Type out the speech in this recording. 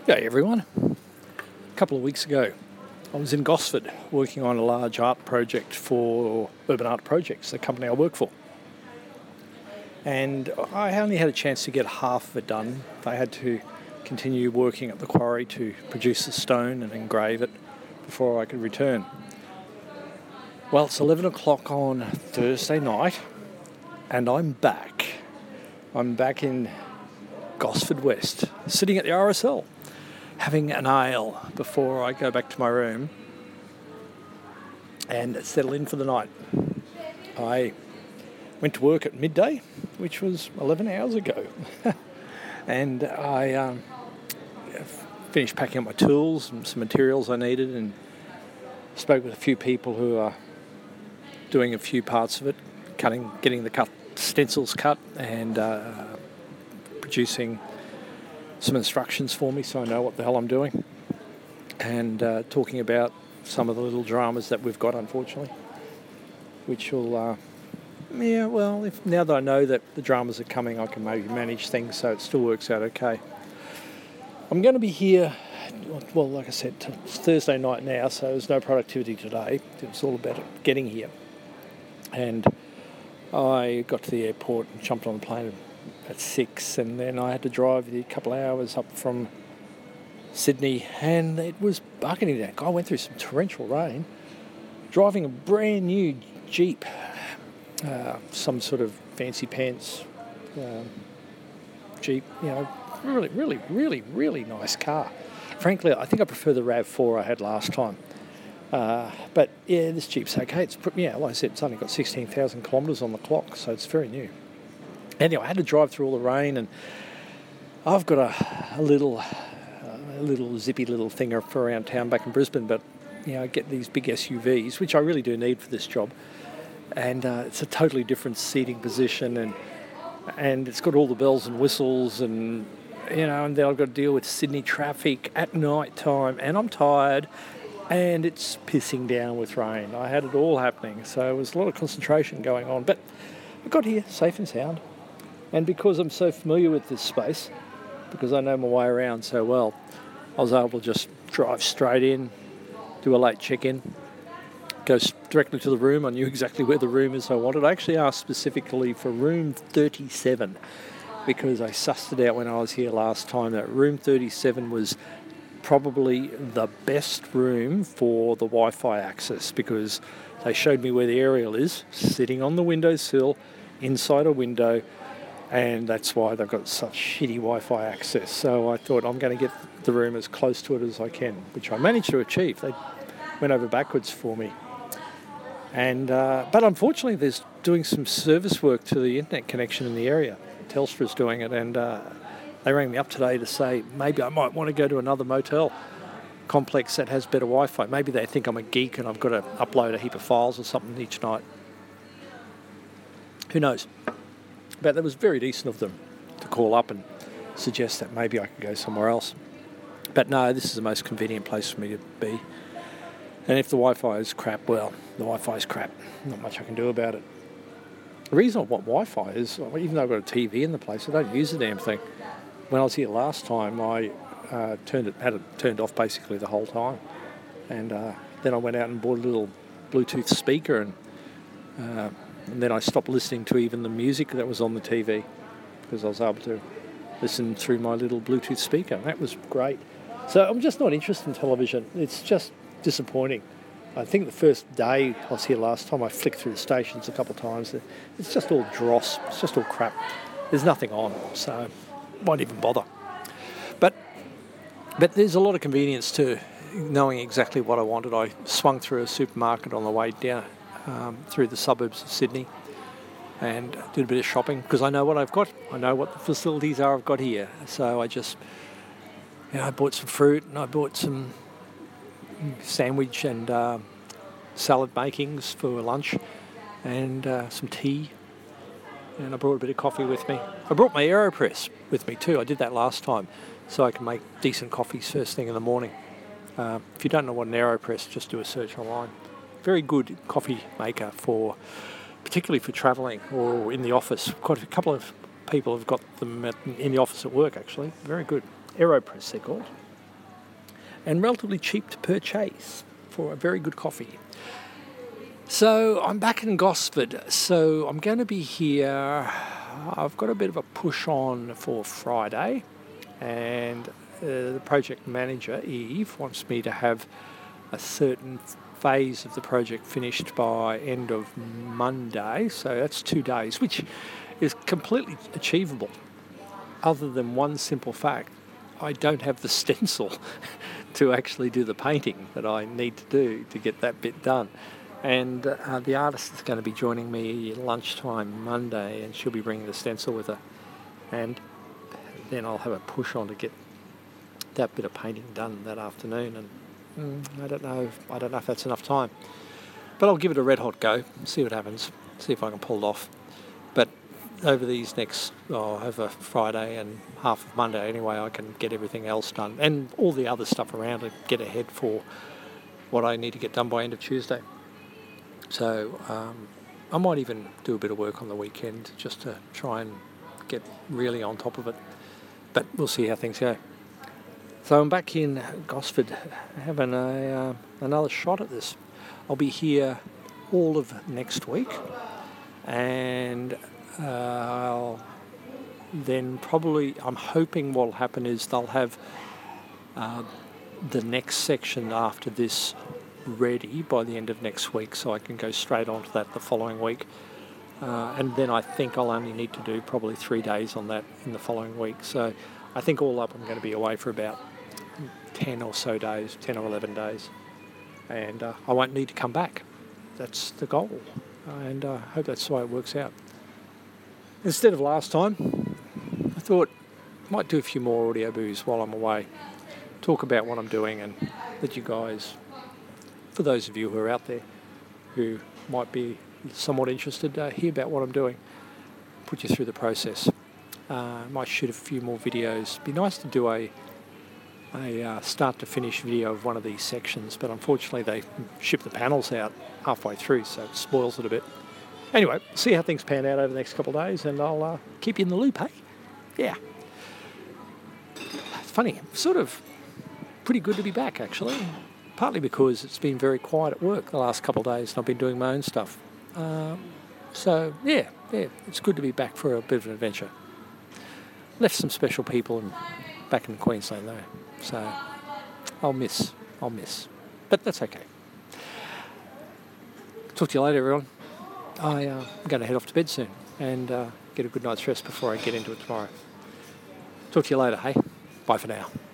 G'day everyone. A couple of weeks ago, I was in Gosford working on a large art project for Urban Art Projects, the company I work for. And I only had a chance to get half of it done. They had to continue working at the quarry to produce the stone and engrave it before I could return. Well, it's 11 o'clock on Thursday night, and I'm back. I'm back in Gosford West, sitting at the RSL, having an ale before I go back to my room and settle in for the night. I went to work at midday, which was 11 hours ago, and I finished packing up my tools and some materials I needed, and spoke with a few people who are doing a few parts of it, getting the stencils cut, and producing some instructions for me so I know what the hell I'm doing, and talking about some of the little dramas that we've got, unfortunately, which will, now that I know that the dramas are coming, I can maybe manage things so it still works out okay. I'm going to be here, well, like I said, it's Thursday night now, so there's no productivity today. It's all about getting here. And I got to the airport and jumped on the plane at 6, and then I had to drive a couple of hours up from Sydney, and it was bucketing down. I went through some torrential rain, driving a brand new Jeep, some sort of fancy pants Jeep, really nice car. Frankly, I think I prefer the RAV4 I had last time. But yeah, this Jeep's okay. Like I said, it's only got 16,000 kilometres on the clock, so it's very new. Anyway, I had to drive through all the rain, and I've got a little zippy little thing for around town back in Brisbane, but I get these big SUVs, which I really do need for this job, and it's a totally different seating position, and it's got all the bells and whistles, and and then I've got to deal with Sydney traffic at night time, and I'm tired, and it's pissing down with rain. I had it all happening, so there was a lot of concentration going on, but I got here safe and sound. And because I'm so familiar with this space, because I know my way around so well, I was able to just drive straight in, do a late check-in, go directly to the room. I knew exactly where the room is I wanted. I actually asked specifically for room 37 because I sussed it out when I was here last time that room 37 was probably the best room for the Wi-Fi access, because they showed me where the aerial is, sitting on the windowsill, inside a window, and that's why they've got such shitty Wi-Fi access. So I thought I'm going to get the room as close to it as I can, which I managed to achieve. They went over backwards for me. And but unfortunately, there's doing some service work to the internet connection in the area. Telstra's doing it, and they rang me up today to say maybe I might want to go to another motel complex that has better Wi-Fi. Maybe they think I'm a geek and I've got to upload a heap of files or something each night. Who knows? But that was very decent of them to call up and suggest that maybe I could go somewhere else. But no, this is the most convenient place for me to be. And if the Wi-Fi is crap, well, the Wi-Fi is crap. Not much I can do about it. The reason I want Wi-Fi is, even though I've got a TV in the place, I don't use the damn thing. When I was here last time, I had it turned off basically the whole time. And then I went out and bought a little Bluetooth speaker, and then I stopped listening to even the music that was on the TV because I was able to listen through my little Bluetooth speaker. That was great. So I'm just not interested in television. It's just disappointing. I think the first day I was here last time, I flicked through the stations a couple of times. It's just all dross. It's just all crap. There's nothing on, so I won't even bother. But there's a lot of convenience to knowing exactly what I wanted. I swung through a supermarket on the way down through the suburbs of Sydney and did a bit of shopping because I know what I've got. I know what the facilities are I've got here. So I just, I bought some fruit and I bought some sandwich and salad makings for lunch and some tea, and I brought a bit of coffee with me. I brought my AeroPress with me too. I did that last time so I can make decent coffees first thing in the morning. If you don't know what an AeroPress, just do a search online. Very good coffee maker particularly for travelling or in the office. Quite a couple of people have got them in the office at work actually. Very good. AeroPress they're called. and relatively cheap to purchase for a very good coffee. So I'm back in Gosford, so I'm going to be here. I've got a bit of a push on for Friday, and the project manager, Eve, wants me to have a certain phase of the project finished by end of Monday, so that's 2 days, which is completely achievable, other than one simple fact: I don't have the stencil to actually do the painting that I need to do to get that bit done. And the artist is going to be joining me lunchtime Monday, and she'll be bringing the stencil with her, and then I'll have a push on to get that bit of painting done that afternoon. And I don't know if that's enough time, but I'll give it a red hot go, see what happens, see if I can pull it off. But over these next, over Friday and half of Monday anyway, I can get everything else done and all the other stuff around and get ahead for what I need to get done by end of Tuesday. So I might even do a bit of work on the weekend just to try and get really on top of it. But we'll see how things go. So I'm back in Gosford having another shot at this. I'll be here all of next week, and then probably I'm hoping what'll happen is they'll have the next section after this ready by the end of next week, so I can go straight on to that the following week. And then I think I'll only need to do probably 3 days on that in the following week. So I think all up I'm going to be away for about 10 or so days, 10 or 11 days. And I won't need to come back. That's the goal. And I hope that's the way it works out. Instead of last time, I thought I might do a few more audio boos while I'm away. Talk about what I'm doing and let you guys, for those of you who are out there who might be somewhat interested, hear about what I'm doing, put you through the process. Might shoot a few more videos. Be nice to do a start to finish video of one of these sections, but unfortunately they ship the panels out halfway through, so it spoils it a bit. Anyway, see how things pan out over the next couple of days, and I'll keep you in the loop, hey? Yeah. It's funny, sort of pretty good to be back, actually. Partly because it's been very quiet at work the last couple of days, and I've been doing my own stuff. So, yeah, it's good to be back for a bit of an adventure. Left some special people back in Queensland, though. So I'll miss. But that's okay. Talk to you later, everyone. I'm going to head off to bed soon and get a good night's rest before I get into it tomorrow. Talk to you later, hey? Bye for now.